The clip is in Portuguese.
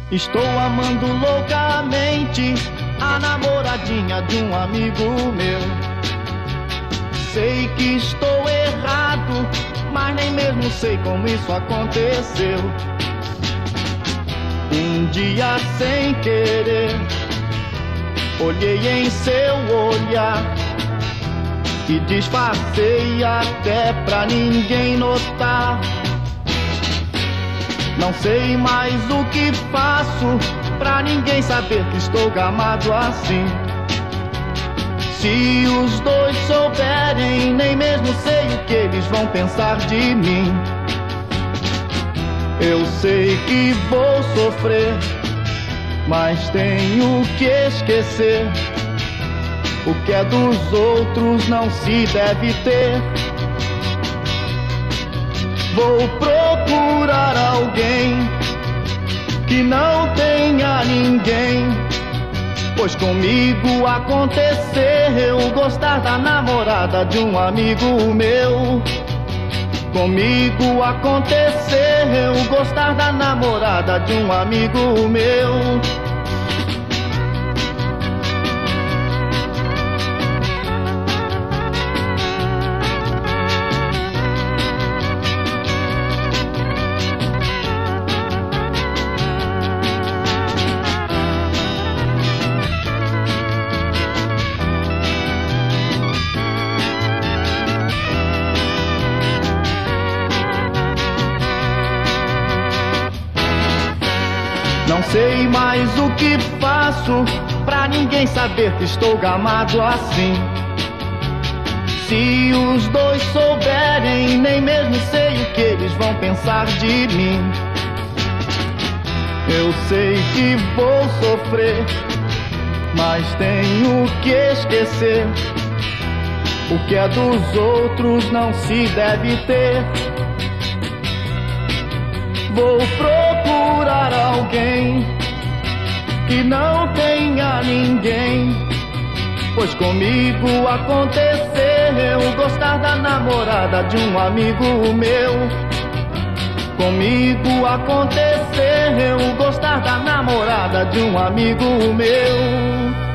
Estou amando loucamente a namoradinha de um amigo meu. Sei que estou errado, mas nem mesmo sei como isso aconteceu. Um dia sem querer, olhei em seu olhar e disfarcei até pra ninguém notar. Não sei mais o que faço pra ninguém saber que estou gamado assim. Se os dois souberem, nem mesmo sei o que eles vão pensar de mim. Eu sei que vou sofrer, mas tenho que esquecer. O que é dos outros não se deve ter. Vou procurar alguém que não tenha ninguém, pois comigo aconteceu gostar da namorada de um amigo meu. Comigo aconteceu gostar da namorada de um amigo meu. Não sei mais o que faço pra ninguém saber que estou gamado assim. Se os dois souberem, nem mesmo sei o que eles vão pensar de mim. Eu sei que vou sofrer, mas tenho que esquecer. O que é dos outros não se deve ter. Vou procurar alguém que não tenha ninguém, pois comigo aconteceu gostar da namorada de um amigo meu. Comigo aconteceu gostar da namorada de um amigo meu.